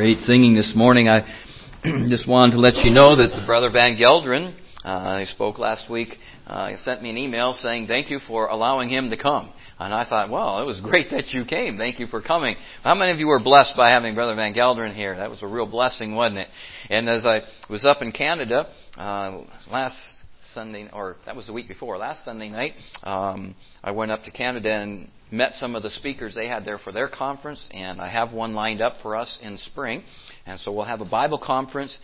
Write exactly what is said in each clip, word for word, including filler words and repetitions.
Great singing this morning. I just wanted to let you know that the Brother Van Gelderen, uh, he spoke last week, uh, he sent me an email saying thank you for allowing him to come. And I thought, well, it was great that you came. Thank you for coming. How many of you were blessed by having Brother Van Gelderen here? That was a real blessing, wasn't it? And as I was up in Canada uh, last Sunday, or that was the week before, last Sunday night, um, I went up to Canada and met some of the speakers they had there for their conference, and I have one lined up for us in spring. And so we'll have a Bible conference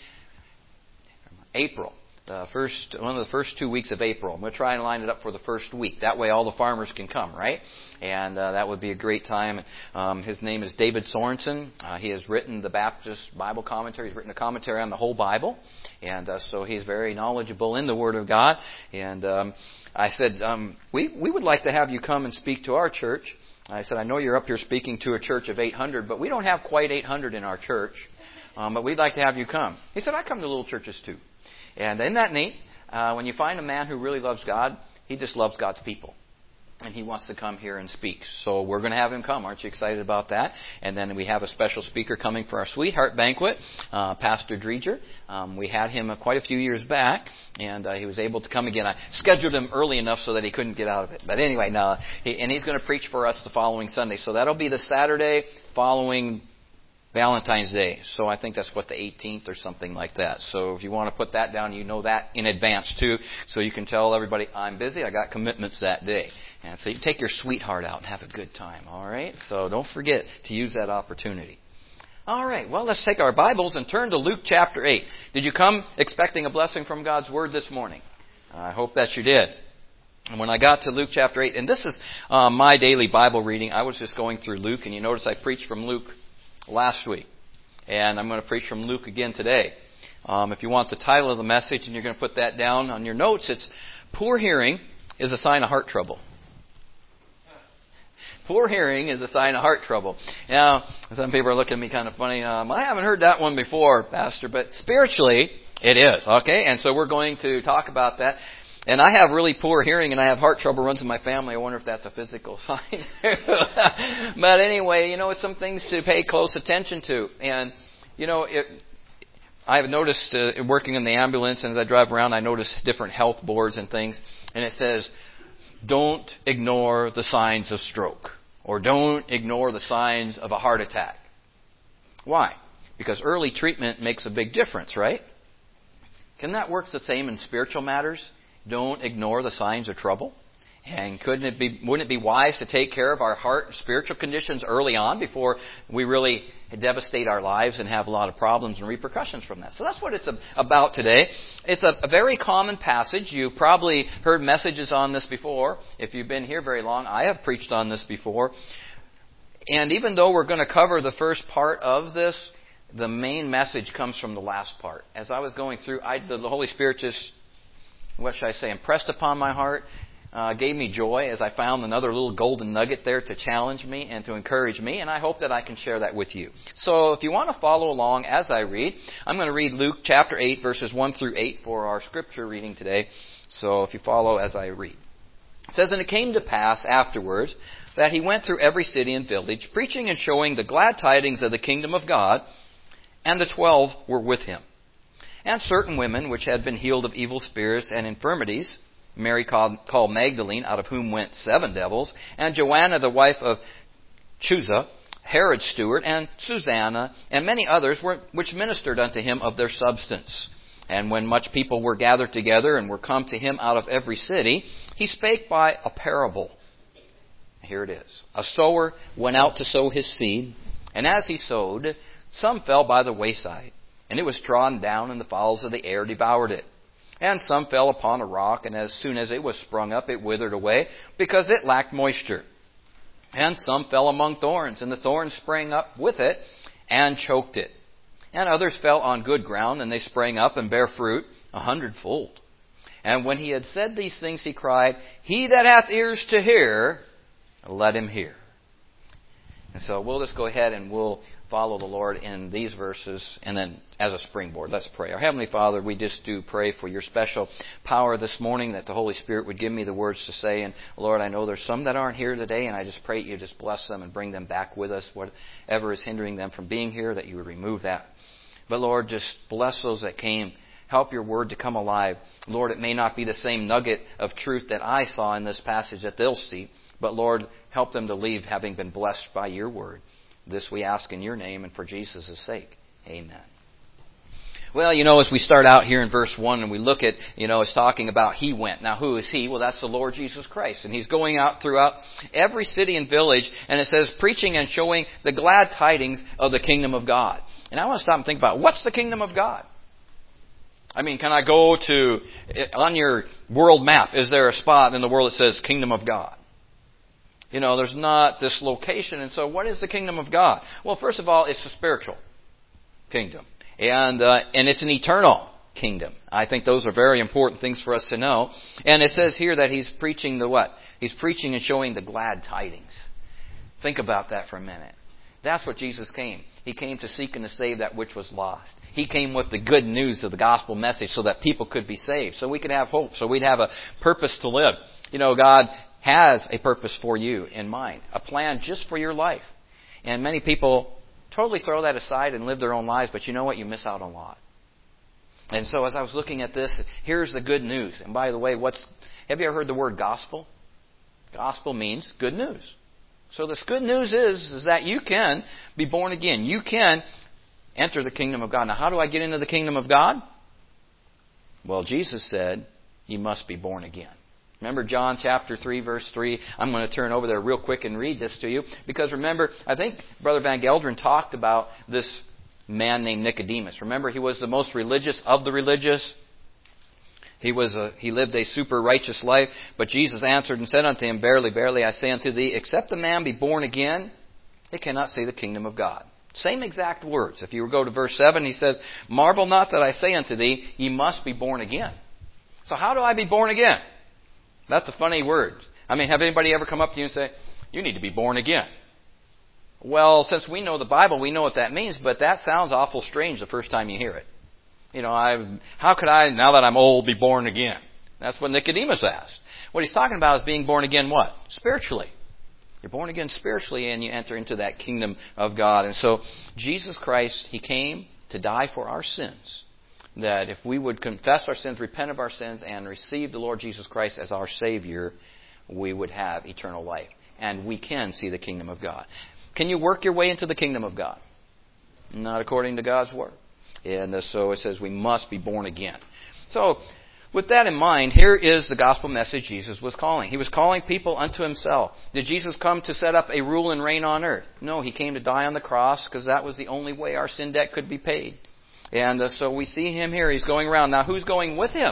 April. The first, one of the first two weeks of April. I'm going to try and line it up for the first week. That way all the farmers can come, right? And uh, that would be a great time. Um, his name is David Sorensen. Uh, he has written the Baptist Bible commentary. He's written a commentary on the whole Bible. And uh, so he's very knowledgeable in the Word of God. And um, I said, um, we, we would like to have you come and speak to our church. I said, I know you're up here speaking to a church of eight hundred, but we don't have quite eight hundred in our church. Um, but we'd like to have you come. He said, I come to little churches too. And isn't that neat? Uh, when you find a man who really loves God, he just loves God's people. And he wants to come here and speak. So we're going to have him come. Aren't you excited about that? And then we have a special speaker coming for our Sweetheart Banquet, uh, Pastor Dreger. Um, we had him uh, quite a few years back, and uh, he was able to come again. I scheduled him early enough so that he couldn't get out of it. But anyway, no, he, and he's going to preach for us the following Sunday. So that'll be the Saturday following Valentine's Day. So I think that's what, the eighteenth or something like that. So if you want to put that down, you know that in advance too. So you can tell everybody, I'm busy, I got commitments that day. And so you can take your sweetheart out and have a good time, all right? So don't forget to use that opportunity. All right, well, let's take our Bibles and turn to Luke chapter eight. Did you come expecting a blessing from God's Word this morning? I hope that you did. And when I got to Luke chapter eight, and this is uh, my daily Bible reading, I was just going through Luke, and you notice I preached from Luke last week. And I'm going to preach from Luke again today. Um, if you want the title of the message, and you're going to put that down on your notes, it's Poor Hearing is a Sign of Heart Trouble. Poor hearing is a sign of heart trouble. Now, some people are looking at me kind of funny. Um, I haven't heard that one before, Pastor, but spiritually, it is. Okay? And so we're going to talk about that. And I have really poor hearing, and I have heart trouble runs in my family. I wonder if that's a physical sign. But anyway, you know, it's some things to pay close attention to. And, you know, it, I've noticed uh, working in the ambulance, and as I drive around, I notice different health boards and things. And it says, don't ignore the signs of stroke. Or don't ignore the signs of a heart attack. Why? Because early treatment makes a big difference, right? Can that work the same in spiritual matters? Don't ignore the signs of trouble. And couldn't it be, wouldn't it be wise to take care of our heart and spiritual conditions early on before we really devastate our lives and have a lot of problems and repercussions from that? So that's what it's about today. It's a, a very common passage. You've probably heard messages on this before. If you've been here very long, I have preached on this before. And even though we're going to cover the first part of this, the main message comes from the last part. As I was going through, I, the Holy Spirit just, what should I say, impressed upon my heart. Uh, gave me joy as I found another little golden nugget there to challenge me and to encourage me, and I hope that I can share that with you. So if you want to follow along as I read, I'm going to read Luke chapter eight, verses one through eight for our scripture reading today. So if you follow as I read. It says, And it came to pass afterwards that he went through every city and village, preaching and showing the glad tidings of the kingdom of God, and the twelve were with him. And certain women which had been healed of evil spirits and infirmities, Mary called, called Magdalene, out of whom went seven devils, and Joanna, the wife of Chuza, Herod's steward, and Susanna, and many others were, which ministered unto him of their substance. And when much people were gathered together and were come to him out of every city, he spake by a parable. Here it is. A sower went out to sow his seed, and as he sowed, some fell by the wayside, and it was trodden down, and the fowls of the air devoured it. And some fell upon a rock, and as soon as it was sprung up, it withered away, because it lacked moisture. And some fell among thorns, and the thorns sprang up with it, and choked it. And others fell on good ground, and they sprang up and bare fruit a hundredfold. And when he had said these things, he cried, He that hath ears to hear, let him hear. And so we'll just go ahead and we'll follow the Lord in these verses and then as a springboard. Let's pray. Our Heavenly Father, we just do pray for your special power this morning, that the Holy Spirit would give me the words to say. And Lord, I know there's some that aren't here today, and I just pray you just bless them and bring them back with us. Whatever is hindering them from being here, that you would remove that. But Lord, just bless those that came. Help your word to come alive. Lord, it may not be the same nugget of truth that I saw in this passage that they'll see, but Lord, help them to leave having been blessed by your word. This we ask in your name and for Jesus' sake. Amen. Well, you know, as we start out here in verse one and we look at, you know, it's talking about he went. Now, who is he? Well, that's the Lord Jesus Christ. And he's going out throughout every city and village, and it says preaching and showing the glad tidings of the kingdom of God. And I want to stop and think about, what's the kingdom of God? I mean, can I go to, on your world map, is there a spot in the world that says kingdom of God? You know, there's not this location. And so what is the kingdom of God? Well, first of all, it's a spiritual kingdom. And uh, and it's an eternal kingdom. I think those are very important things for us to know. And it says here that he's preaching the what? He's preaching and showing the glad tidings. Think about that for a minute. That's what Jesus came. He came to seek and to save that which was lost. He came with the good news of the gospel message so that people could be saved, so we could have hope, so we'd have a purpose to live. You know, God has a purpose for you in mind, a plan just for your life. And many people totally throw that aside and live their own lives, but you know what? You miss out on a lot. And so as I was looking at this, here's the good news. And by the way, what's have you ever heard the word gospel? Gospel means good news. So this good news is, is that you can be born again. You can enter the kingdom of God. Now, how do I get into the kingdom of God? Well, Jesus said, you must be born again. Remember John chapter three, verse three? I'm going to turn over there real quick and read this to you. Because remember, I think Brother Van Gelderen talked about this man named Nicodemus. Remember, he was the most religious of the religious. He was a, he lived a super righteous life. But Jesus answered and said unto him, Verily, verily, I say unto thee, except a man be born again, he cannot see the kingdom of God. Same exact words. If you go to verse seven, he says, Marvel not that I say unto thee, ye must be born again. So how do I be born again? That's a funny word. I mean, have anybody ever come up to you and say, you need to be born again? Well, since we know the Bible, we know what that means, but that sounds awful strange the first time you hear it. You know, I how could I, now that I'm old, be born again? That's what Nicodemus asked. What he's talking about is being born again what? Spiritually. You're born again spiritually and you enter into that kingdom of God. And so Jesus Christ, He came to die for our sins. That if we would confess our sins, repent of our sins, and receive the Lord Jesus Christ as our Savior, we would have eternal life. And we can see the kingdom of God. Can you work your way into the kingdom of God? Not according to God's Word. And so it says we must be born again. So, with that in mind, here is the gospel message Jesus was calling. He was calling people unto Himself. Did Jesus come to set up a rule and reign on earth? No, He came to die on the cross because that was the only way our sin debt could be paid. And uh, so we see Him here. He's going around. Now, who's going with Him?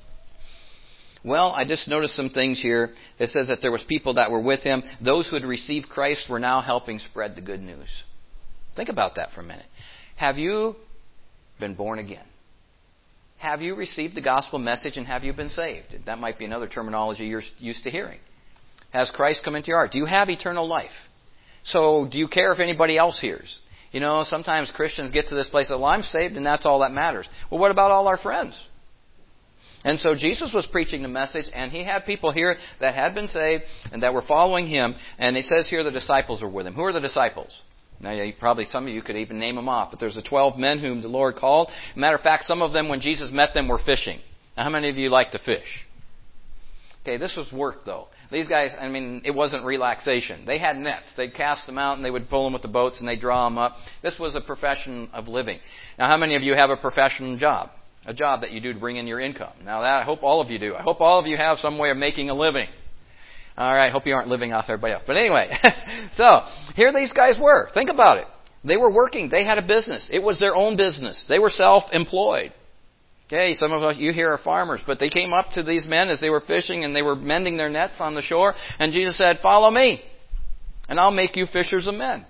Well, I just noticed some things here. It says that there was people that were with Him. Those who had received Christ were now helping spread the good news. Think about that for a minute. Have you been born again? Have you received the gospel message and have you been saved? That might be another terminology you're used to hearing. Has Christ come into your heart? Do you have eternal life? So do you care if anybody else hears? You know, sometimes Christians get to this place that, well, I'm saved and that's all that matters. Well, what about all our friends? And so Jesus was preaching the message, and He had people here that had been saved and that were following Him. And He says here the disciples were with Him. Who are the disciples? Now, yeah, probably some of you could even name them off. But there's the twelve men whom the Lord called. Matter of fact, some of them, when Jesus met them, were fishing. Now, how many of you like to fish? Okay, this was work, though. These guys, I mean, it wasn't relaxation. They had nets. They'd cast them out, and they would pull them with the boats, and they'd draw them up. This was a profession of living. Now, how many of you have a professional job? A job that you do to bring in your income. Now, that I hope all of you do. I hope all of you have some way of making a living. All right, hope you aren't living off everybody else. But anyway, so here these guys were. Think about it. They were working. They had a business. It was their own business. They were self-employed. Okay, some of us, you here are farmers, but they came up to these men as they were fishing and they were mending their nets on the shore. And Jesus said, follow me, and I'll make you fishers of men.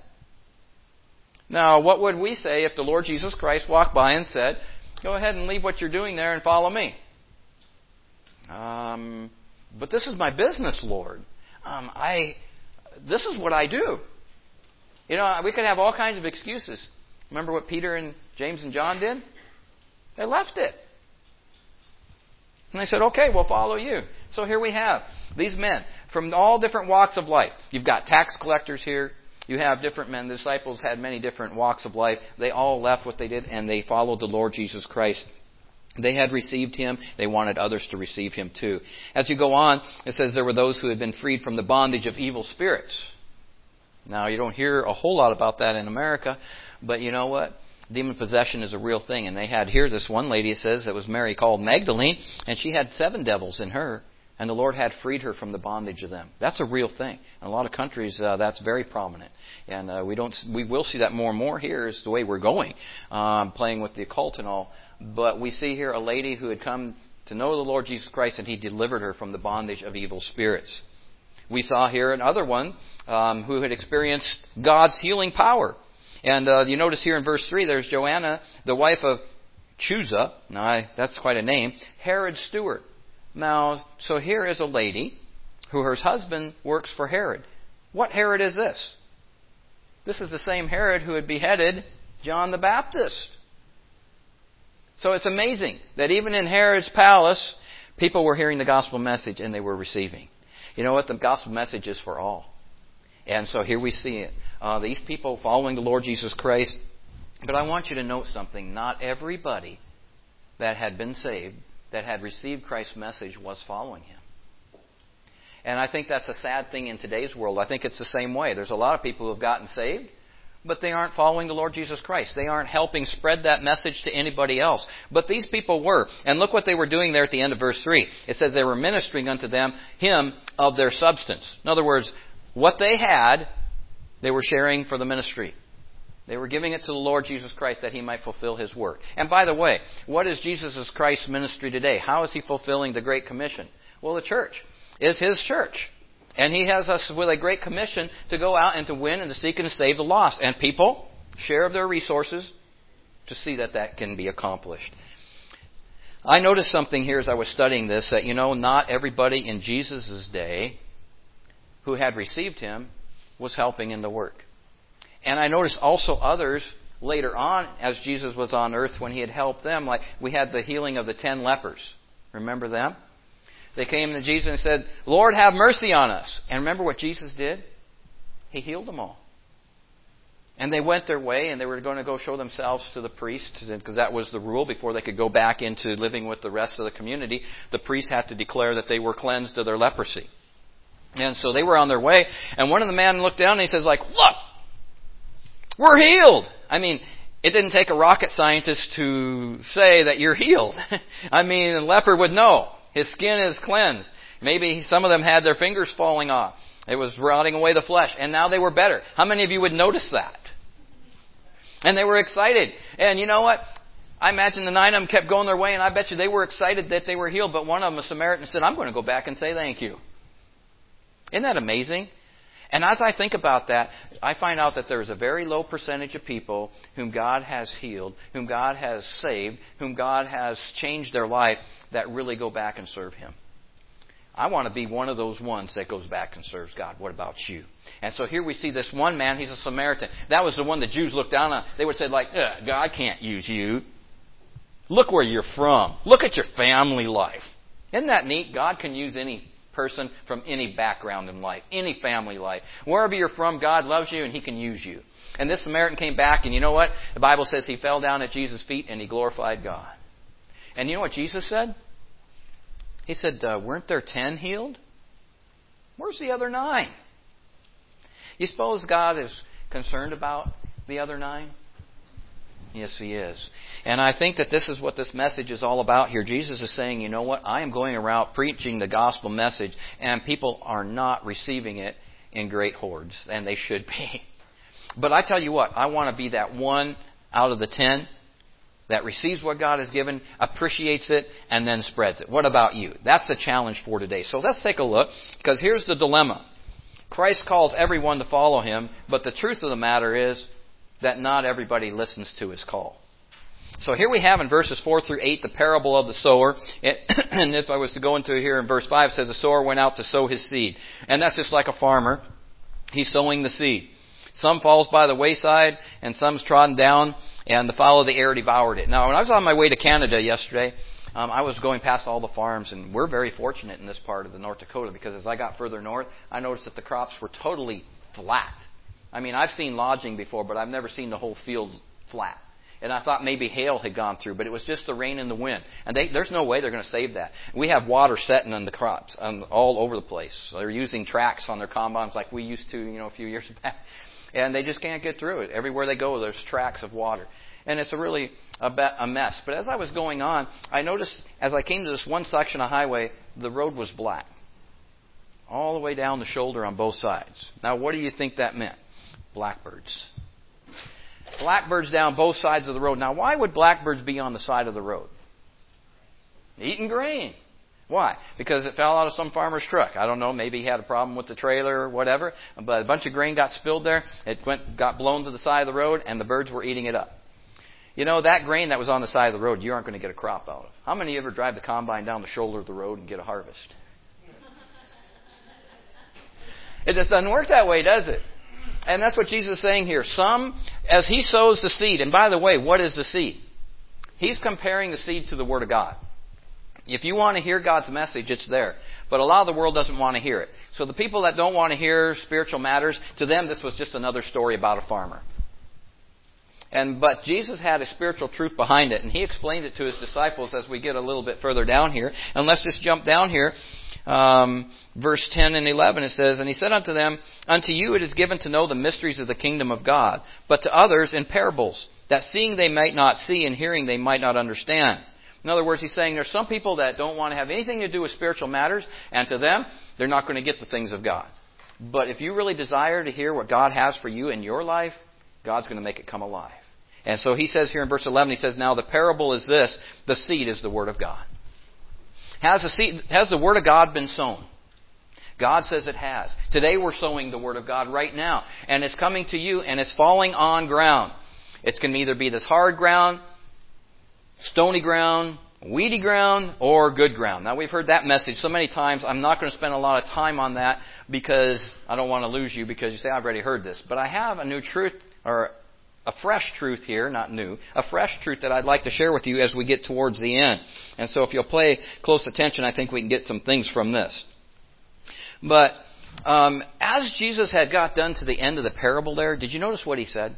Now, what would we say if the Lord Jesus Christ walked by and said, go ahead and leave what you're doing there and follow me? Um... But this is my business, Lord. Um, I, this is what I do. You know, we could have all kinds of excuses. Remember what Peter and James and John did? They left it. And they said, okay, we'll follow you. So here we have these men from all different walks of life. You've got tax collectors here. You have different men. The disciples had many different walks of life. They all left what they did, and they followed the Lord Jesus Christ. They had received Him. They wanted others to receive Him too. As you go on, it says there were those who had been freed from the bondage of evil spirits. Now, you don't hear a whole lot about that in America, but you know what? Demon possession is a real thing. And they had here this one lady, it says, that was Mary called Magdalene, and she had seven devils in her. And the Lord had freed her from the bondage of them. That's a real thing. In a lot of countries, uh, that's very prominent. And uh, we don't, we will see that more and more here is the way we're going, um, playing with the occult and all. But we see here a lady who had come to know the Lord Jesus Christ, and He delivered her from the bondage of evil spirits. We saw here another one um, who had experienced God's healing power. And uh, you notice here in verse three, there's Joanna, the wife of Chuza. Now, I, that's quite a name. Herod's steward. Now, so here is a lady who her husband works for Herod. What Herod is this? This is the same Herod who had beheaded John the Baptist. So it's amazing that even in Herod's palace, people were hearing the gospel message and they were receiving. You know what? The gospel message is for all. And so here we see it. Uh, these people following the Lord Jesus Christ. But I want you to note something. Not everybody that had been saved, that had received Christ's message, was following Him. And I think that's a sad thing in today's world. I think it's the same way. There's a lot of people who have gotten saved, but they aren't following the Lord Jesus Christ. They aren't helping spread that message to anybody else. But these people were. And look what they were doing there at the end of verse three. It says they were ministering unto them, Him of their substance. In other words, what they had, they were sharing for the ministry. They were giving it to the Lord Jesus Christ that He might fulfill His work. And by the way, what is Jesus Christ's ministry today? How is He fulfilling the Great Commission? Well, the church is His church. And He has us with a great commission to go out and to win and to seek and to save the lost. And people share of their resources to see that that can be accomplished. I noticed something here as I was studying this, that, you know, not everybody in Jesus' day who had received Him was helping in the work. And I noticed also others later on, as Jesus was on earth, when He had helped them, like we had the healing of the ten lepers. Remember them? They came to Jesus and said, Lord, have mercy on us. And remember what Jesus did? He healed them all. And they went their way, and they were going to go show themselves to the priest, because that was the rule before they could go back into living with the rest of the community. The priest had to declare that they were cleansed of their leprosy. And so they were on their way, and one of the men looked down and he says, like, look, we're healed. I mean, it didn't take a rocket scientist to say that you're healed. I mean, a leper would know. His skin is cleansed. Maybe some of them had their fingers falling off. It was rotting away the flesh. And now they were better. How many of you would notice that? And they were excited. And you know what? I imagine the nine of them kept going their way, and I bet you they were excited that they were healed. But one of them, a Samaritan, said, I'm going to go back and say thank you. Isn't that amazing? And as I think about that, I find out that there's a very low percentage of people whom God has healed, whom God has saved, whom God has changed their life, that really go back and serve Him. I want to be one of those ones that goes back and serves God. What about you? And so here we see this one man, he's a Samaritan. That was the one the Jews looked down on. They would say, like, God can't use you. Look where you're from. Look at your family life. Isn't that neat? God can use any person from any background in life, any family life. Wherever you're from, God loves you and He can use you. And this Samaritan came back, and you know what? The Bible says he fell down at Jesus' feet and he glorified God. And you know what Jesus said? He said, uh, weren't there ten healed? Where's the other nine? You suppose God is concerned about the other nine? Yes, He is. And I think that this is what this message is all about here. Jesus is saying, you know what? I am going around preaching the gospel message, and people are not receiving it in great hordes, and they should be. But I tell you what, I want to be that one out of the ten that receives what God has given, appreciates it, and then spreads it. What about you? That's the challenge for today. So let's take a look, because here's the dilemma. Christ calls everyone to follow Him, but the truth of the matter is that not everybody listens to His call. So here we have in verses four through eight the parable of the sower. And if I was to go into here in verse five, it says the sower went out to sow his seed. And that's just like a farmer. He's sowing the seed. Some falls by the wayside, and some's trodden down, and the fowl of the air devoured it. Now, when I was on my way to Canada yesterday, um, I was going past all the farms, and we're very fortunate in this part of the North Dakota, because as I got further north, I noticed that the crops were totally flat. I mean, I've seen lodging before, but I've never seen the whole field flat. And I thought maybe hail had gone through, but it was just the rain and the wind. And they, there's no way they're going to save that. We have water setting on the crops um, all over the place. So they're using tracks on their combines like we used to, you know, a few years back. And they just can't get through it. Everywhere they go, there's tracks of water. And it's a really a, be- a mess. But as I was going on, I noticed as I came to this one section of highway, the road was black. All the way down the shoulder on both sides. Now, what do you think that meant? Blackbirds. Blackbirds down both sides of the road. Now, why would blackbirds be on the side of the road? Eating grain. Why? Because it fell out of some farmer's truck. I don't know. Maybe he had a problem with the trailer or whatever. But a bunch of grain got spilled there. It went, got blown to the side of the road, and the birds were eating it up. You know, that grain that was on the side of the road, you aren't going to get a crop out of. How many of you ever drive the combine down the shoulder of the road and get a harvest? It just doesn't work that way, does it? And that's what Jesus is saying here. Some, as He sows the seed, and by the way, what is the seed? He's comparing the seed to the Word of God. If you want to hear God's message, it's there. But a lot of the world doesn't want to hear it. So the people that don't want to hear spiritual matters, to them this was just another story about a farmer. And but Jesus had a spiritual truth behind it, and He explains it to His disciples as we get a little bit further down here. And let's just jump down here. Um, verse ten and eleven, it says, "And He said unto them, Unto you it is given to know the mysteries of the kingdom of God, but to others in parables, that seeing they might not see, and hearing they might not understand." In other words, He's saying there's some people that don't want to have anything to do with spiritual matters, and to them, they're not going to get the things of God. But if you really desire to hear what God has for you in your life, God's going to make it come alive. And so He says here in verse eleven, He says, "Now the parable is this, the seed is the Word of God." Has the, seed, has the Word of God been sown? God says it has. Today we're sowing the Word of God right now. And it's coming to you and it's falling on ground. It's going to either be this hard ground, stony ground, weedy ground, or good ground. Now we've heard that message so many times. I'm not going to spend a lot of time on that because I don't want to lose you because you say, I've already heard this. But I have a new truth, or a fresh truth here, not new, a fresh truth that I'd like to share with you as we get towards the end. And so if you'll pay close attention, I think we can get some things from this. But um, as Jesus had got done to the end of the parable there, did you notice what He said?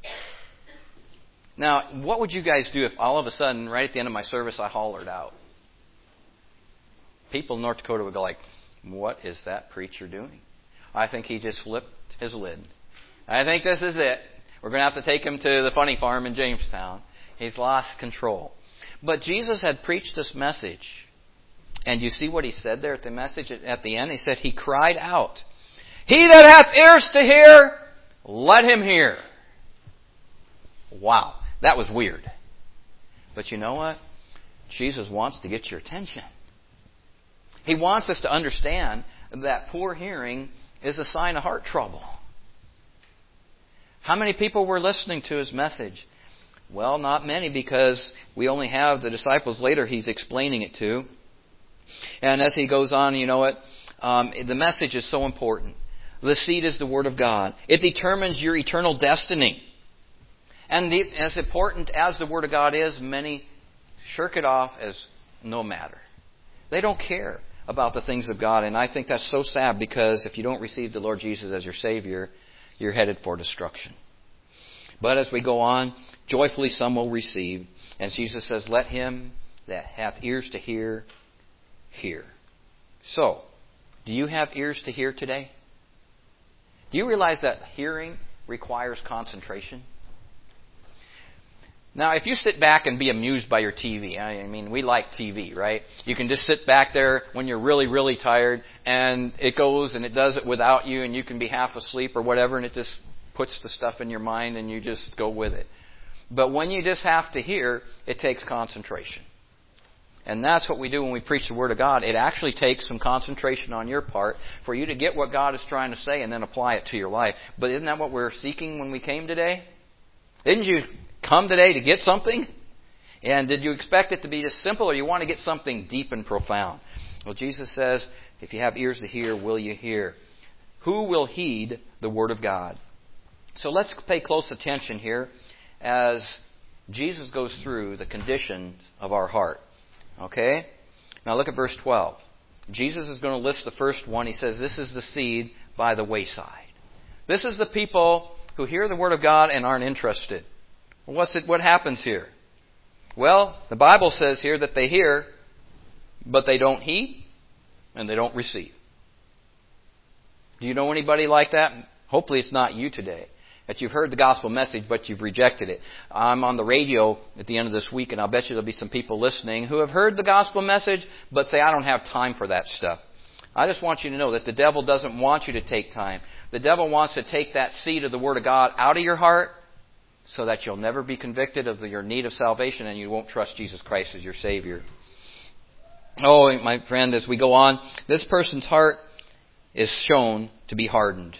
Now, what would you guys do if all of a sudden, right at the end of my service, I hollered out? People in North Dakota would go like, what is that preacher doing? I think he just flipped his lid. I think this is it. We're going to have to take him to the funny farm in Jamestown. He's lost control. But Jesus had preached this message. And you see what He said there at the message at the end? He said, He cried out, "He that hath ears to hear, let him hear." Wow, that was weird. But you know what? Jesus wants to get your attention. He wants us to understand that poor hearing is a sign of heart trouble. How many people were listening to His message? Well, not many, because we only have the disciples later He's explaining it to. And as He goes on, you know what? Um, the message is so important. The seed is the Word of God. It determines your eternal destiny. And the, as important as the Word of God is, many shirk it off as no matter. They don't care about the things of God. And I think that's so sad, because if you don't receive the Lord Jesus as your Savior, you're headed for destruction. But as we go on, joyfully some will receive. And Jesus says, let him that hath ears to hear, hear. So, do you have ears to hear today? Do you realize that hearing requires concentration? Now, if you sit back and be amused by your T V, I mean, we like T V, right? You can just sit back there when you're really, really tired, and it goes and it does it without you, and you can be half asleep or whatever, and it just puts the stuff in your mind, and you just go with it. But when you just have to hear, it takes concentration. And that's what we do when we preach the Word of God. It actually takes some concentration on your part for you to get what God is trying to say and then apply it to your life. But isn't that what we're seeking when we came today? Didn't you come today to get something? And did you expect it to be just simple, or you want to get something deep and profound? Well, Jesus says, if you have ears to hear, will you hear? Who will heed the Word of God? So let's pay close attention here as Jesus goes through the conditions of our heart. Okay? Now look at verse twelve. Jesus is going to list the first one. He says, this is the seed by the wayside. This is the people who hear the Word of God and aren't interested. What's it, what happens here? Well, the Bible says here that they hear, but they don't heed, and they don't receive. Do you know anybody like that? Hopefully it's not you today. That you've heard the gospel message, but you've rejected it. I'm on the radio at the end of this week, and I'll bet you there'll be some people listening who have heard the gospel message, but say, I don't have time for that stuff. I just want you to know that the devil doesn't want you to take time. The devil wants to take that seed of the Word of God out of your heart so that you'll never be convicted of your need of salvation and you won't trust Jesus Christ as your Savior. Oh, my friend, as we go on, this person's heart is shown to be hardened.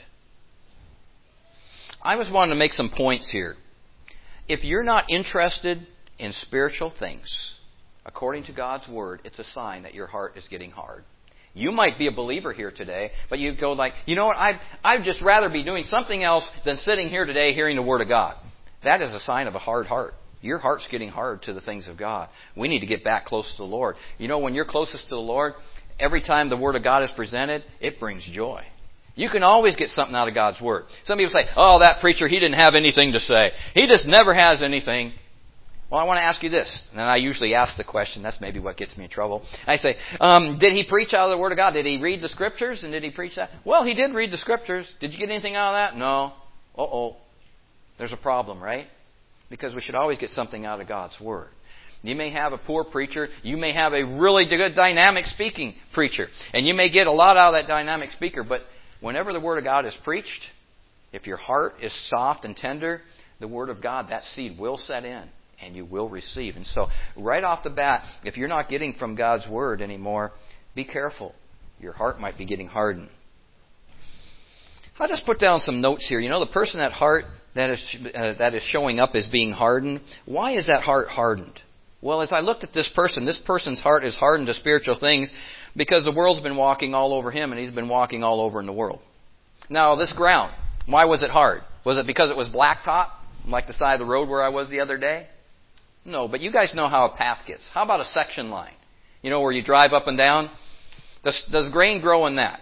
I just wanted to make some points here. If you're not interested in spiritual things, according to God's Word, it's a sign that your heart is getting hard. You might be a believer here today, but you go like, you know what, I'd, I'd just rather be doing something else than sitting here today hearing the Word of God. That is a sign of a hard heart. Your heart's getting hard to the things of God. We need to get back close to the Lord. You know, when you're closest to the Lord, every time the Word of God is presented, it brings joy. You can always get something out of God's Word. Some people say, oh, that preacher, he didn't have anything to say. He just never has anything. Well, I want to ask you this. And I usually ask the question. That's maybe what gets me in trouble. I say, um, did he preach out of the Word of God? Did he read the Scriptures? And did he preach that? Well, he did read the Scriptures. Did you get anything out of that? No. Uh-oh. There's a problem, right? Because we should always get something out of God's Word. You may have a poor preacher. You may have a really good dynamic speaking preacher. And you may get a lot out of that dynamic speaker. But whenever the Word of God is preached, if your heart is soft and tender, the Word of God, that seed will set in and you will receive. And so right off the bat, if you're not getting from God's Word anymore, be careful. Your heart might be getting hardened. I'll just put down some notes here. You know, the person at heart that is uh, that is showing up as being hardened, why is that heart hardened? Well, as I looked at this person, this person's heart is hardened to spiritual things because the world's been walking all over him and he's been walking all over in the world. Now, this ground, why was it hard? Was it because it was blacktop, like the side of the road where I was the other day? No, but you guys know how a path gets. How about a section line? You know, where you drive up and down? Does, does grain grow in that?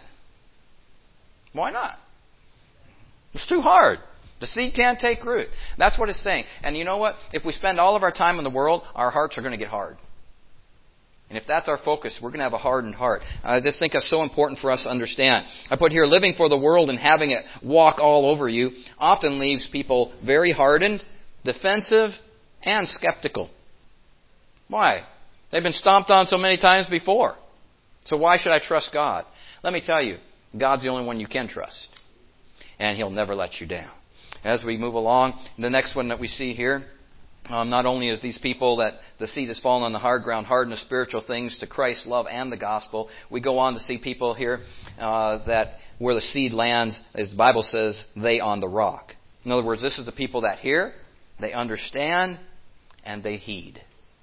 Why not? It's too hard. The seed can't take root. That's what it's saying. And you know what? If we spend all of our time in the world, our hearts are going to get hard. And if that's our focus, we're going to have a hardened heart. I just think that's so important for us to understand. I put here, living for the world and having it walk all over you often leaves people very hardened, defensive, and skeptical. Why? They've been stomped on so many times before. So why should I trust God? Let me tell you, God's the only one you can trust. And He'll never let you down. As we move along, the next one that we see here, um, not only is these people that the seed has fallen on the hard ground, hardened to spiritual things, to Christ's love and the gospel, we go on to see people here uh, that where the seed lands, as the Bible says, they on the rock. In other words, this is the people that hear, they understand, and they heed.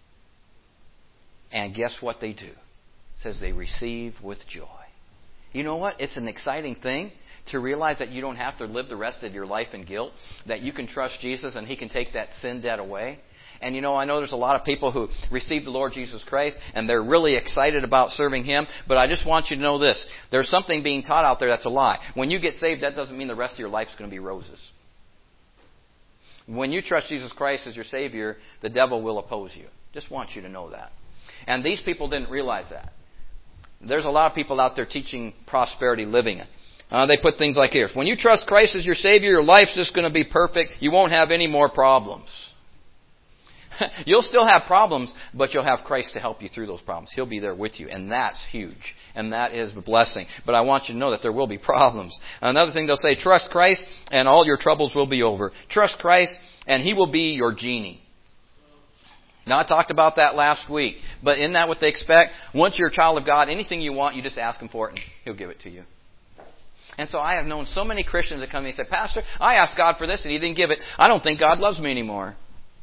And guess what they do? It says they receive with joy. You know what? It's an exciting thing to realize that you don't have to live the rest of your life in guilt, that you can trust Jesus and He can take that sin debt away. And you know, I know there's a lot of people who receive the Lord Jesus Christ and they're really excited about serving Him, but I just want you to know this. There's something being taught out there that's a lie. When you get saved, that doesn't mean the rest of your life's going to be roses. When you trust Jesus Christ as your Savior, the devil will oppose you. Just want you to know that. And these people didn't realize that. There's a lot of people out there teaching prosperity living. Uh, they put things like here. When you trust Christ as your Savior, your life's just going to be perfect. You won't have any more problems. You'll still have problems, but you'll have Christ to help you through those problems. He'll be there with you, and that's huge. And that is a blessing. But I want you to know that there will be problems. Another thing they'll say, trust Christ, and all your troubles will be over. Trust Christ, and He will be your genie. Now, I talked about that last week. But isn't that what they expect? Once you're a child of God, anything you want, you just ask Him for it, and He'll give it to you. And so I have known so many Christians that come to me and say, Pastor, I asked God for this and He didn't give it. I don't think God loves me anymore.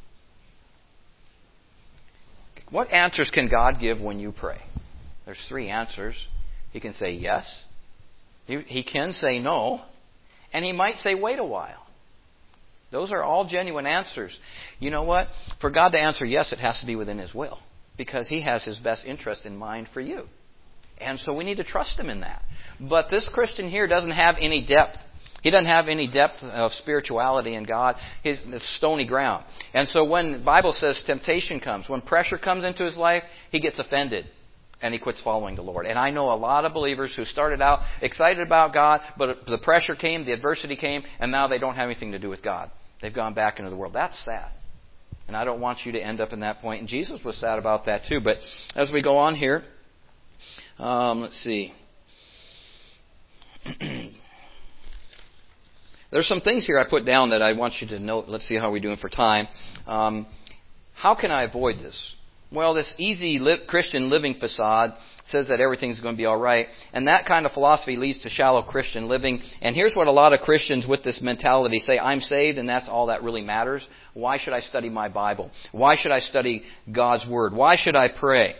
What answers can God give when you pray? There's three answers. He can say yes. He can say no. And He might say wait a while. Those are all genuine answers. You know what? For God to answer yes, it has to be within His will. Because He has His best interest in mind for you. And so we need to trust Him in that. But this Christian here doesn't have any depth. He doesn't have any depth of spirituality in God. He's it's stony ground. And so when the Bible says temptation comes, when pressure comes into his life, he gets offended. And he quits following the Lord. And I know a lot of believers who started out excited about God, but the pressure came, the adversity came, and now they don't have anything to do with God. They've gone back into the world. That's sad. And I don't want you to end up in that point. And Jesus was sad about that too. But as we go on here, um, let's see. There's some things here I put down that I want you to note. Let's see how we're doing for time. Um, how can I avoid this? Well, this easy li- Christian living facade says that everything's going to be all right. And that kind of philosophy leads to shallow Christian living. And here's what a lot of Christians with this mentality say: I'm saved and that's all that really matters. Why should I study my Bible? Why should I study God's Word? Why should I pray?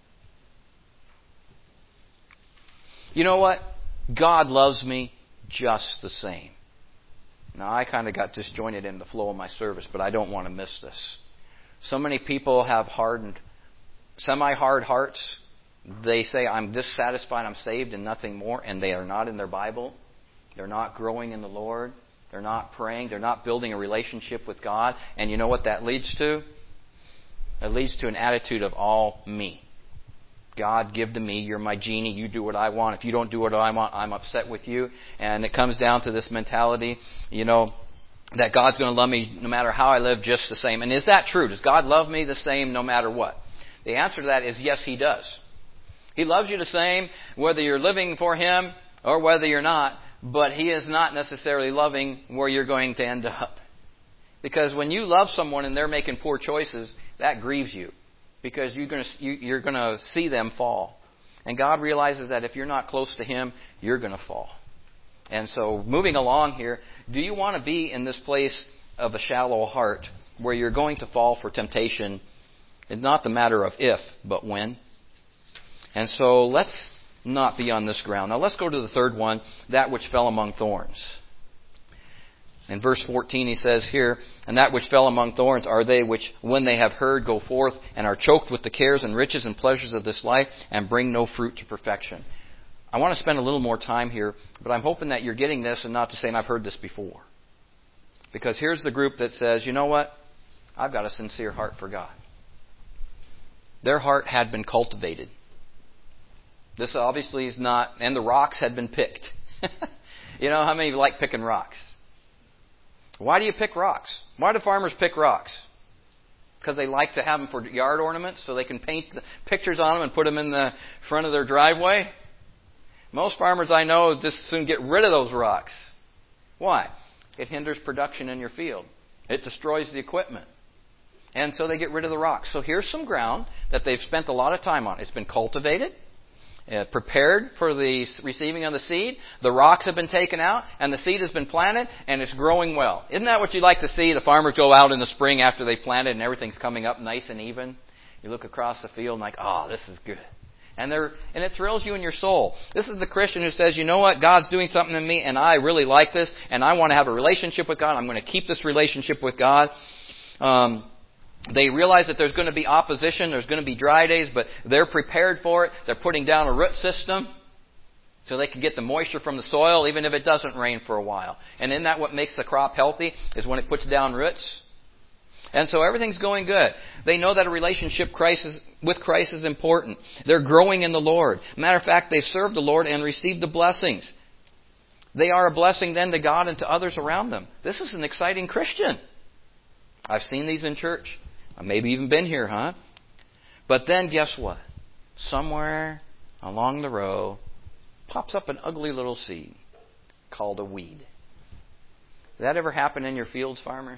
You know what? God loves me just the same. Now, I kind of got disjointed in the flow of my service, but I don't want to miss this. So many people have hardened, semi-hard hearts. They say, I'm dissatisfied, I'm saved, and nothing more. And they are not in their Bible. They're not growing in the Lord. They're not praying. They're not building a relationship with God. And you know what that leads to? It leads to an attitude of all me. God, give to me. You're my genie. You do what I want. If you don't do what I want, I'm upset with you. And it comes down to this mentality, you know, that God's going to love me no matter how I live, just the same. And is that true? Does God love me the same no matter what? The answer to that is yes, He does. He loves you the same whether you're living for Him or whether you're not. But He is not necessarily loving where you're going to end up. Because when you love someone and they're making poor choices, that grieves you. Because you're going to, you're going to see them fall. And God realizes that if you're not close to Him, you're going to fall. And so, moving along here, do you want to be in this place of a shallow heart where you're going to fall for temptation? It's not the matter of if, but when. And so, let's not be on this ground. Now, let's go to the third one, that which fell among thorns. In verse fourteen, he says here, and that which fell among thorns are they which, when they have heard, go forth and are choked with the cares and riches and pleasures of this life and bring no fruit to perfection. I want to spend a little more time here, but I'm hoping that you're getting this and not to saying I've heard this before. Because here's the group that says, you know what? I've got a sincere heart for God. Their heart had been cultivated. This obviously is not, and the rocks had been picked. You know, how many of you like picking rocks? Why do you pick rocks? Why do farmers pick rocks? Because they like to have them for yard ornaments so they can paint the pictures on them and put them in the front of their driveway. Most farmers I know just soon get rid of those rocks. Why? It hinders production in your field. It destroys the equipment. And so they get rid of the rocks. So here's some ground that they've spent a lot of time on. It's been cultivated, uh, prepared for the receiving of the seed. The rocks have been taken out, and the seed has been planted, and it's growing well. Isn't that what you like to see? The farmers go out in the spring after they planted, and everything's coming up nice and even. You look across the field and like, oh, this is good. And they're, and it thrills you in your soul. This is the Christian who says, you know what, God's doing something in me, and I really like this, and I want to have a relationship with God. I'm going to keep this relationship with God. Um, they realize that there's going to be opposition, there's going to be dry days, but they're prepared for it. They're putting down a root system so they can get the moisture from the soil, even if it doesn't rain for a while. And isn't that what makes the crop healthy, is when it puts down roots? And so everything's going good. They know that a relationship Christ is, with Christ is important. They're growing in the Lord. Matter of fact, they've served the Lord and received the blessings. They are a blessing then to God and to others around them. This is an exciting Christian. I've seen these in church. I've maybe even been here, huh? But then guess what? Somewhere along the row pops up an ugly little seed called a weed. Did that ever happen in your fields, farmers?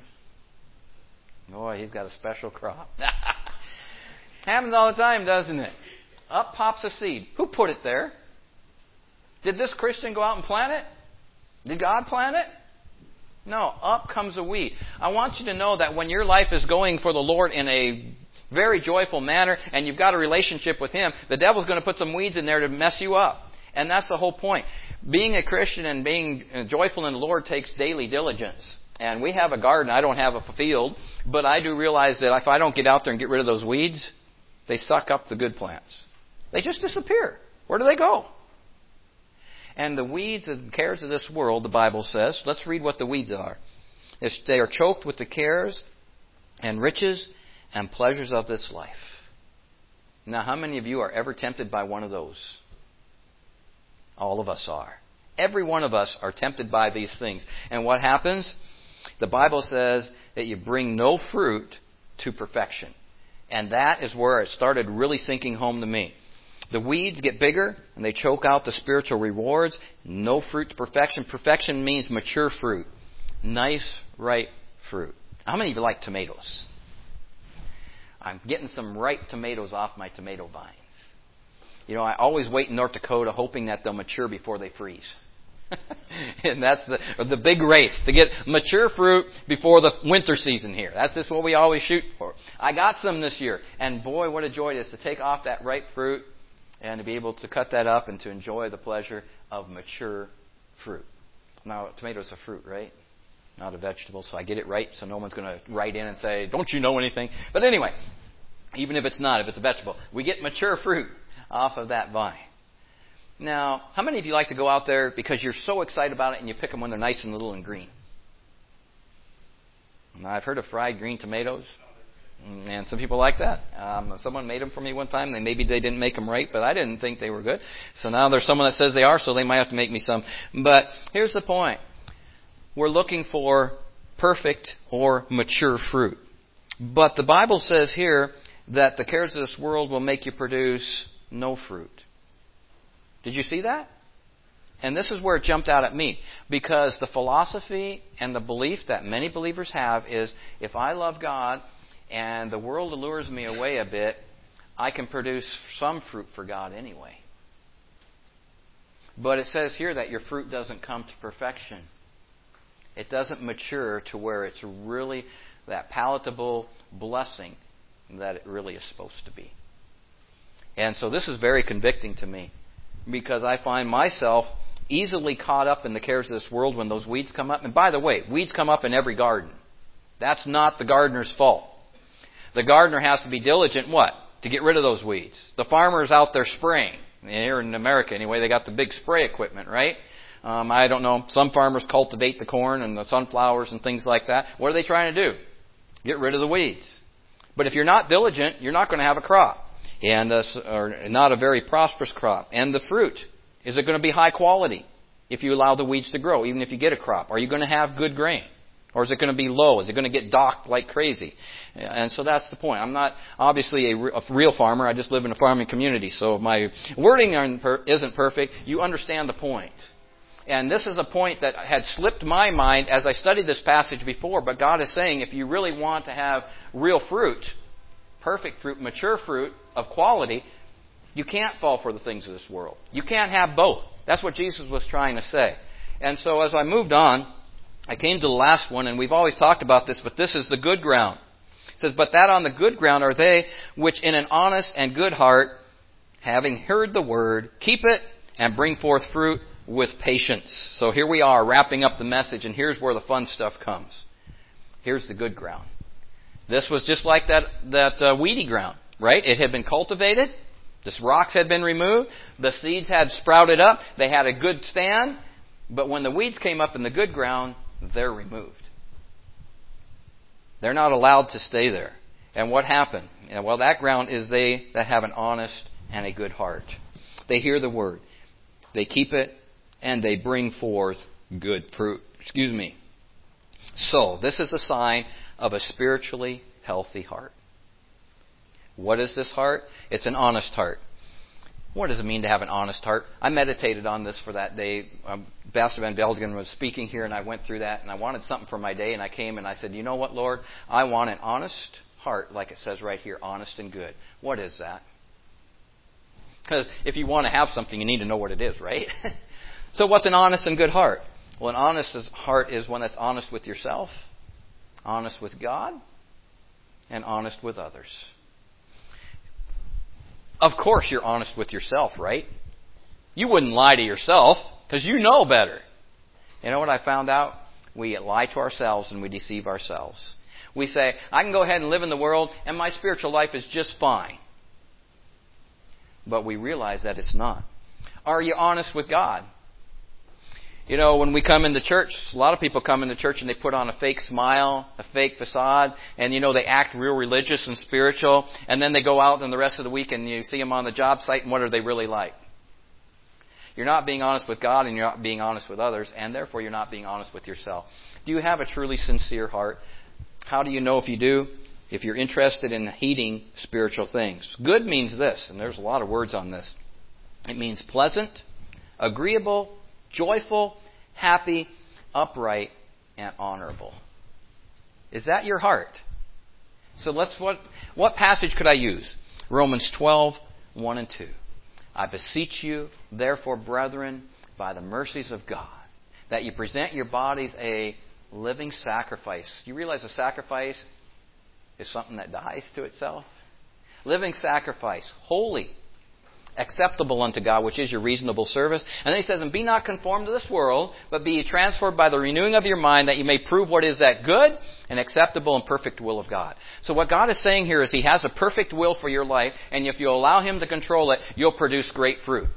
Boy, he's got a special crop. Happens all the time, doesn't it? Up pops a seed. Who put it there? Did this Christian go out and plant it? Did God plant it? No, up comes a weed. I want you to know that when your life is going for the Lord in a very joyful manner and you've got a relationship with Him, the devil's going to put some weeds in there to mess you up. And that's the whole point. Being a Christian and being joyful in the Lord takes daily diligence. And we have a garden. I don't have a field. But I do realize that if I don't get out there and get rid of those weeds, they suck up the good plants. They just disappear. Where do they go? And the weeds and cares of this world, the Bible says, let's read what the weeds are. It's, they are choked with the cares and riches and pleasures of this life. Now, how many of you are ever tempted by one of those? All of us are. Every one of us are tempted by these things. And what happens? The Bible says that you bring no fruit to perfection. And that is where it started really sinking home to me. The weeds get bigger and they choke out the spiritual rewards. No fruit to perfection. Perfection means mature fruit. Nice, ripe fruit. How many of you like tomatoes? I'm getting some ripe tomatoes off my tomato vines. You know, I always wait in North Dakota hoping that they'll mature before they freeze. And that's the the big race, to get mature fruit before the winter season here. That's just what we always shoot for. I got some this year, and boy, what a joy it is to take off that ripe fruit and to be able to cut that up and to enjoy the pleasure of mature fruit. Now, tomatoes are fruit, right? Not a vegetable, so I get it right, so no one's going to write in and say, don't you know anything? But anyway, even if it's not, if it's a vegetable, we get mature fruit off of that vine. Now, how many of you like to go out there because you're so excited about it and you pick them when they're nice and little and green? Now, I've heard of fried green tomatoes, and some people like that. Um, someone made them for me one time. They maybe they didn't make them right, but I didn't think they were good. So now there's someone that says they are, so they might have to make me some. But here's the point. We're looking for perfect or mature fruit. But the Bible says here that the cares of this world will make you produce no fruit. Did you see that? And this is where it jumped out at me. Because the philosophy and the belief that many believers have is, if I love God and the world allures me away a bit, I can produce some fruit for God anyway. But it says here that your fruit doesn't come to perfection. It doesn't mature to where it's really that palatable blessing that it really is supposed to be. And so this is very convicting to me, because I find myself easily caught up in the cares of this world when those weeds come up. And by the way, weeds come up in every garden. That's not the gardener's fault. The gardener has to be diligent, what? To get rid of those weeds. The farmer's out there spraying. Here in America, anyway, they got the big spray equipment, right? Um, I don't know. Some farmers cultivate the corn and the sunflowers and things like that. What are they trying to do? Get rid of the weeds. But if you're not diligent, you're not going to have a crop. And uh, or not a very prosperous crop. And the fruit, is it going to be high quality if you allow the weeds to grow, even if you get a crop? Are you going to have good grain? Or is it going to be low? Is it going to get docked like crazy? And so that's the point. I'm not obviously a, a real farmer. I just live in a farming community. So my wording isn't perfect. You understand the point. And this is a point that had slipped my mind as I studied this passage before. But God is saying, if you really want to have real fruit, perfect fruit, mature fruit of quality, you can't fall for the things of this world. You can't have both. That's what Jesus was trying to say. And so as I moved on, I came to the last one, and we've always talked about this, but this is the good ground. It says, but that on the good ground are they which in an honest and good heart, having heard the word, keep it and bring forth fruit with patience. So here we are wrapping up the message, and here's where the fun stuff comes. Here's the good ground. This was just like that, that uh, weedy ground, right? It had been cultivated. The rocks had been removed. The seeds had sprouted up. They had a good stand. But when the weeds came up in the good ground, they're removed. They're not allowed to stay there. And what happened? Well, that ground is they that have an honest and a good heart. They hear the word. They keep it, and they bring forth good fruit. Excuse me. So, this is a sign of a spiritually healthy heart. What is this heart? It's an honest heart. What does it mean to have an honest heart? I meditated on this for that day. Um, Pastor Van Belgen was speaking here, and I went through that, and I wanted something for my day, and I came and I said, you know what, Lord? I want an honest heart, like it says right here, honest and good. What is that? Because if you want to have something, you need to know what it is, right? So what's an honest and good heart? Well, an honest heart is one that's honest with yourself, honest with God, and honest with others. Of course you're honest with yourself, right? You wouldn't lie to yourself because you know better. You know what I found out? we lie to ourselves and we deceive ourselves. We say, I can go ahead and live in the world and my spiritual life is just fine. But we realize that it's not. Are you honest with God? You know, when we come into church, a lot of people come into church and they put on a fake smile, a fake facade, and, you know, they act real religious and spiritual, and then they go out and the rest of the week and you see them on the job site, and what are they really like? You're not being honest with God, and you're not being honest with others, and therefore you're not being honest with yourself. Do you have a truly sincere heart? How do you know if you do? If you're interested in heeding spiritual things. Good means this, and there's a lot of words on this. It means pleasant, agreeable, joyful, happy, upright, and honorable. Is that your heart? So let's what what passage could I use? Romans twelve, one and two. I beseech you, therefore, brethren, by the mercies of God, that you present your bodies a living sacrifice. Do you realize a sacrifice is something that dies to itself? Living sacrifice, holy, acceptable unto God, which is your reasonable service. And then he says, and be not conformed to this world, but be ye transformed by the renewing of your mind, that you may prove what is that good and acceptable and perfect will of God. So what God is saying here is He has a perfect will for your life, and if you allow Him to control it, you'll produce great fruit.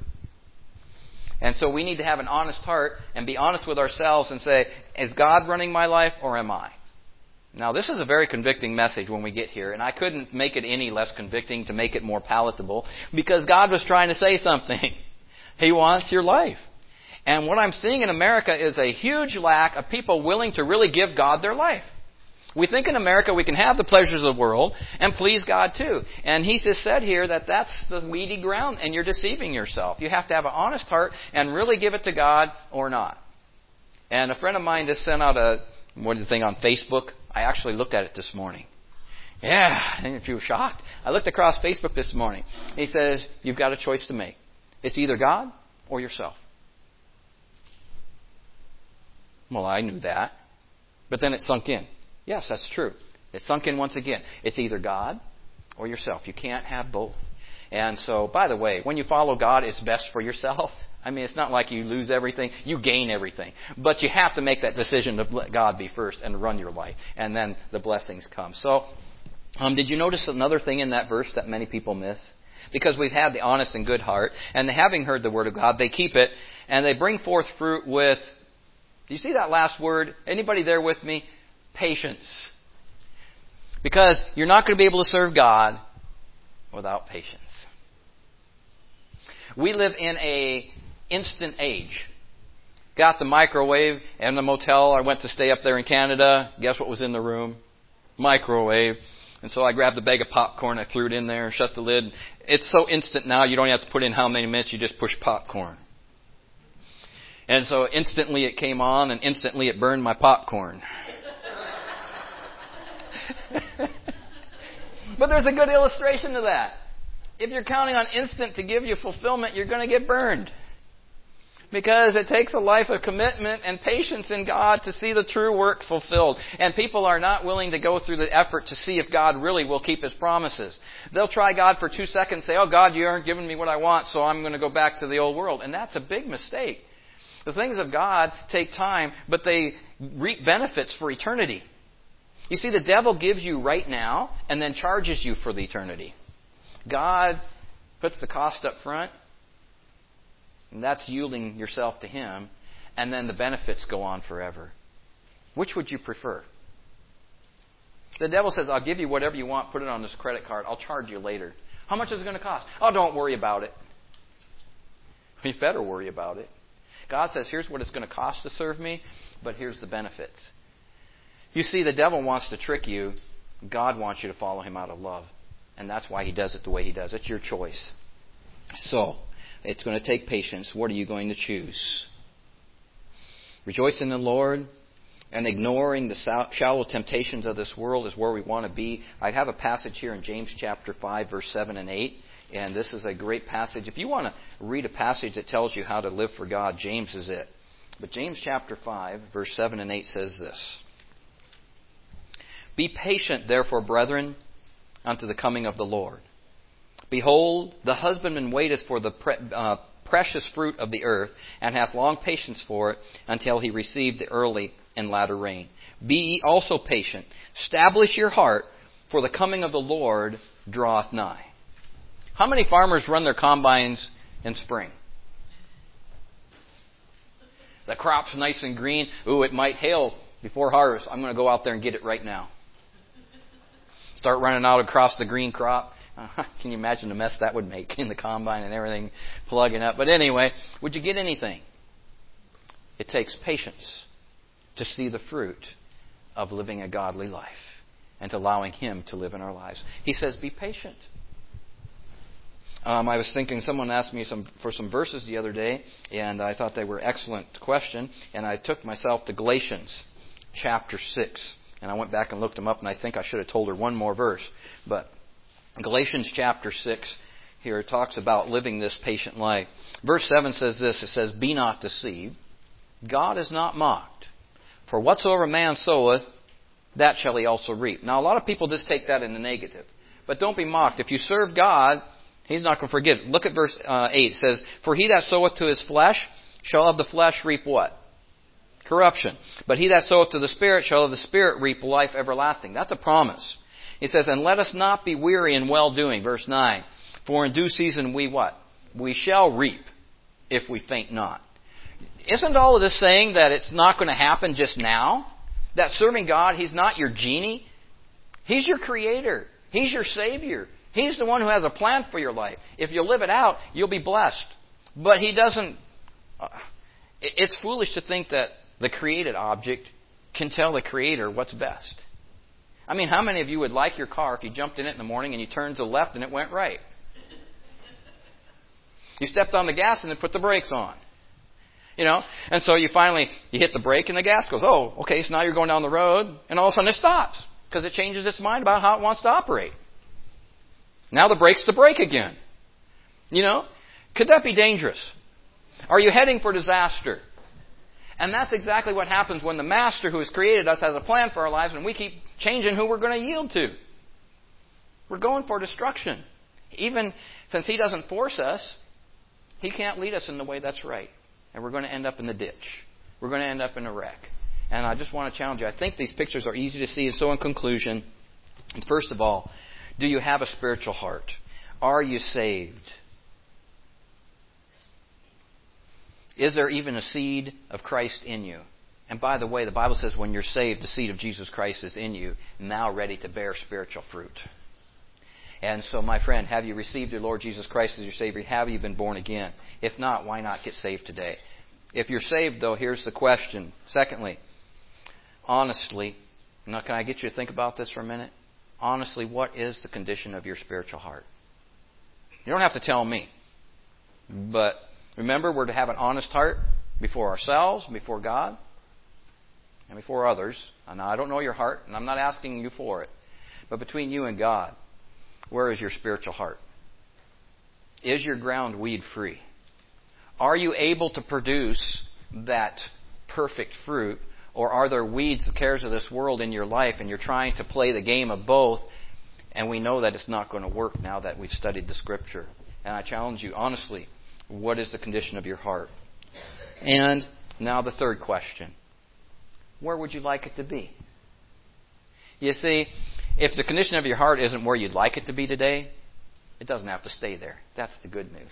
And so we need to have an honest heart and be honest with ourselves and say, is God running my life or am I? Now, this is a very convicting message when we get here, and I couldn't make it any less convicting to make it more palatable, because God was trying to say something. He wants your life. And what I'm seeing in America is a huge lack of people willing to really give God their life. We think in America we can have the pleasures of the world and please God too. And He just said here that that's the weedy ground, and you're deceiving yourself. You have to have an honest heart and really give it to God or not. And a friend of mine just sent out a what is the thing on Facebook. I actually looked at it this morning. Yeah, I think you were shocked. I looked across Facebook this morning. He says, you've got a choice to make. It's either God or yourself. Well, I knew that. But then it sunk in. Yes, that's true. It sunk in once again. It's either God or yourself. You can't have both. And so, by the way, when you follow God, it's best for yourself. I mean, it's not like you lose everything. You gain everything. But you have to make that decision to let God be first and run your life. And then the blessings come. So, um, did you notice another thing in that verse that many people miss? Because we've had the honest and good heart, and having heard the Word of God, they keep it, and they bring forth fruit with, do you see that last word? Anybody there with me? Patience. Because you're not going to be able to serve God without patience. We live in a instant age. Got the microwave and the motel. I went to stay up there in Canada. Guess what was in the room? Microwave. And so I grabbed a bag of popcorn. I threw it in there, shut the lid. It's so instant now, you don't have to put in how many minutes. You just push popcorn. And so instantly it came on, and instantly it burned my popcorn. But there's a good illustration to that. If you're counting on instant to give you fulfillment, you're going to get burned. Because it takes a life of commitment and patience in God to see the true work fulfilled. And people are not willing to go through the effort to see if God really will keep His promises. They'll try God for two seconds and say, oh, God, you aren't giving me what I want, so I'm going to go back to the old world. And that's a big mistake. The things of God take time, but they reap benefits for eternity. You see, the devil gives you right now and then charges you for the eternity. God puts the cost up front, and that's yielding yourself to Him, and then the benefits go on forever. Which would you prefer? The devil says, I'll give you whatever you want, put it on this credit card, I'll charge you later. How much is it going to cost? Oh, don't worry about it. You better worry about it. God says, here's what it's going to cost to serve me, but here's the benefits. You see, the devil wants to trick you. God wants you to follow him out of love. And that's why he does it the way he does. It's your choice. So, it's going to take patience. What are you going to choose? Rejoice in the Lord and ignoring the shallow temptations of this world is where we want to be. I have a passage here in James chapter five, verse seven and eight. And this is a great passage. If you want to read a passage that tells you how to live for God, James is it. But James chapter five, verse seven and eight says this. Be patient, therefore, brethren, unto the coming of the Lord. Behold, the husbandman waiteth for the pre- uh, precious fruit of the earth, and hath long patience for it, until he receive the early and latter rain. Be ye also patient. Establish your heart, for the coming of the Lord draweth nigh. How many farmers run their combines in spring? The crop's nice and green. Ooh, it might hail before harvest. I'm going to go out there and get it right now. Start running out across the green crop. Uh, can you imagine the mess that would make in the combine and everything plugging up? But anyway, would you get anything? It takes patience to see the fruit of living a godly life and to allowing Him to live in our lives. He says, be patient. Um, I was thinking, someone asked me some for some verses the other day, and I thought they were excellent question, and I took myself to Galatians chapter six. And I went back and looked them up, and I think I should have told her one more verse. But Galatians chapter six here talks about living this patient life. Verse seven says this, it says, be not deceived. God is not mocked. For whatsoever man soweth, that shall he also reap. Now, a lot of people just take that in the negative. But don't be mocked. If you serve God, He's not going to forget. Look at verse uh, eight. It says, for he that soweth to his flesh shall of the flesh reap what? Corruption. But he that soweth to the Spirit shall of the Spirit reap life everlasting. That's a promise. He says, and let us not be weary in well-doing. Verse nine. For in due season we what? We shall reap if we faint not. Isn't all of this saying that it's not going to happen just now? That serving God, He's not your genie. He's your Creator. He's your Savior. He's the one who has a plan for your life. If you live it out, you'll be blessed. But He doesn't... Uh, it's foolish to think that the created object can tell the Creator what's best. I mean, how many of you would like your car if you jumped in it in the morning and you turned to the left and it went right? You stepped on the gas and then put the brakes on. You know, and so you finally, you hit the brake and the gas goes, oh, okay, so now you're going down the road, and all of a sudden it stops because it changes its mind about how it wants to operate. Now the brake's the brake again. You know, could that be dangerous? Are you heading for disaster? And that's exactly what happens when the Master who has created us has a plan for our lives and we keep changing who we're going to yield to. We're going for destruction. Even since He doesn't force us, He can't lead us in the way that's right. And we're going to end up in the ditch. We're going to end up in a wreck. And I just want to challenge you. I think these pictures are easy to see. And so in conclusion, first of all, do you have a spiritual heart? Are you saved? Is there even a seed of Christ in you? And by the way, the Bible says when you're saved, the seed of Jesus Christ is in you, now ready to bear spiritual fruit. And so, my friend, have you received your Lord Jesus Christ as your Savior? Have you been born again? If not, why not get saved today? If you're saved, though, here's the question. Secondly, honestly, now can I get you to think about this for a minute? Honestly, what is the condition of your spiritual heart? You don't have to tell me. But remember, we're to have an honest heart before ourselves, before God, and before others. And I don't know your heart, and I'm not asking you for it. But between you and God, where is your spiritual heart? Is your ground weed free? Are you able to produce that perfect fruit? Or are there weeds, the cares of this world in your life, and you're trying to play the game of both, and we know that it's not going to work now that we've studied the Scripture. And I challenge you, honestly, what is the condition of your heart? And now the third question. Where would you like it to be? You see, if the condition of your heart isn't where you'd like it to be today, it doesn't have to stay there. That's the good news.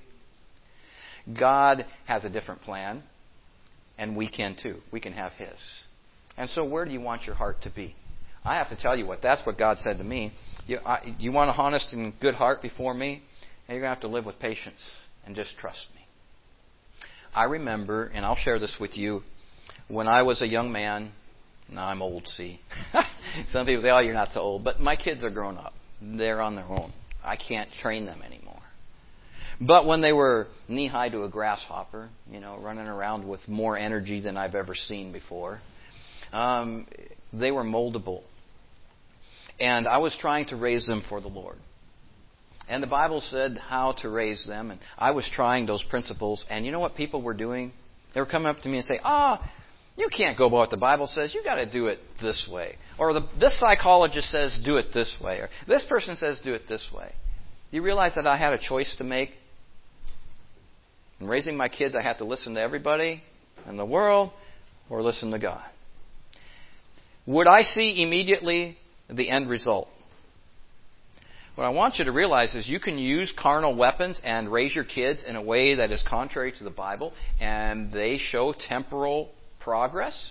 God has a different plan, and we can too. We can have His. And so where do you want your heart to be? I have to tell you what, that's what God said to me. You, I, you want a honest and good heart before me? And you're going to have to live with patience and just trust me. I remember, and I'll share this with you, when I was a young man. Now I'm old, see. Some people say, oh, you're not so old. But my kids are grown up. They're on their own. I can't train them anymore. But when they were knee-high to a grasshopper, you know, running around with more energy than I've ever seen before, um, they were moldable. And I was trying to raise them for the Lord. And the Bible said how to raise them. And I was trying those principles. And you know what people were doing? They were coming up to me and saying, ah, oh, you can't go by what the Bible says. You've got to do it this way. Or the, this psychologist says do it this way. Or this person says do it this way. Do you realize that I had a choice to make? In raising my kids, I have to listen to everybody in the world or listen to God. Would I see immediately the end result? What I want you to realize is you can use carnal weapons and raise your kids in a way that is contrary to the Bible, and they show temporal progress,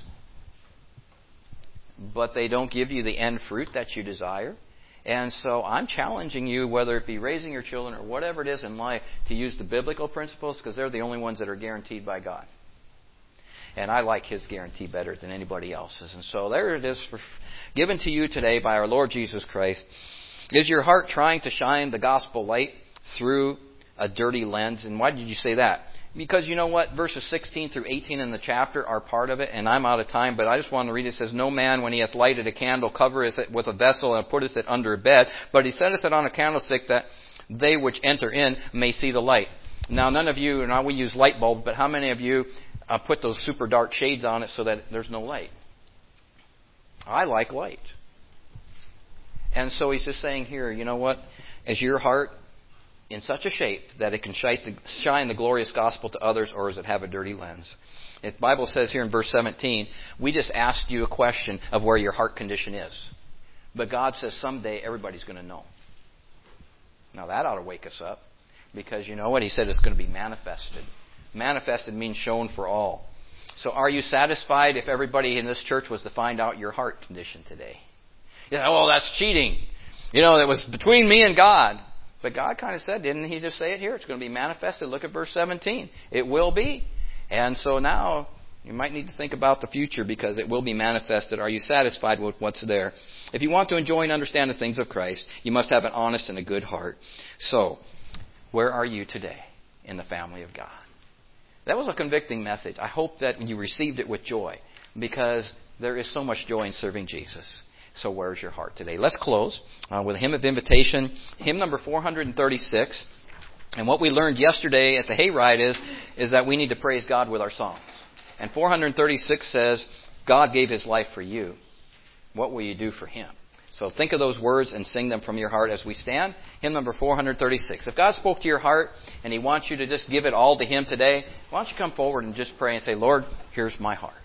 but they don't give you the end fruit that you desire. And so I'm challenging you, whether it be raising your children or whatever it is in life, to use the biblical principles, because they're the only ones that are guaranteed by God. And I like His guarantee better than anybody else's. And so there it is, for, given to you today by our Lord Jesus Christ. Is your heart trying to shine the gospel light through a dirty lens? And why did you say that? Because you know what? Verses sixteen through eighteen in the chapter are part of it, and I'm out of time, but I just want to read it. It says, No man, when he hath lighted a candle, covereth it with a vessel, and putteth it under a bed, but he setteth it on a candlestick, that they which enter in may see the light. Now, none of you, now we use light bulbs, but how many of you uh, put those super dark shades on it so that there's no light? I like light. And so he's just saying here, you know what? Is your heart in such a shape that it can shine the glorious gospel to others, or does it have a dirty lens? The Bible says here in verse seventeen, we just asked you a question of where your heart condition is. But God says someday everybody's going to know. Now that ought to wake us up, because you know what? He said it's going to be manifested. Manifested means shown for all. So are you satisfied if everybody in this church was to find out your heart condition today? You know, oh, that's cheating. You know, it was between me and God. But God kind of said, didn't He just say it here? It's going to be manifested. Look at verse seventeen. It will be. And so now you might need to think about the future, because it will be manifested. Are you satisfied with what's there? If you want to enjoy and understand the things of Christ, you must have an honest and a good heart. So, where are you today in the family of God? That was a convicting message. I hope that you received it with joy, because there is so much joy in serving Jesus. So where's your heart today? Let's close uh, with a hymn of invitation, hymn number four thirty-six. And what we learned yesterday at the hayride is, is that we need to praise God with our songs. And four thirty-six says, God gave His life for you. What will you do for Him? So think of those words and sing them from your heart as we stand. Hymn number four thirty-six. If God spoke to your heart and He wants you to just give it all to Him today, why don't you come forward and just pray and say, Lord, here's my heart.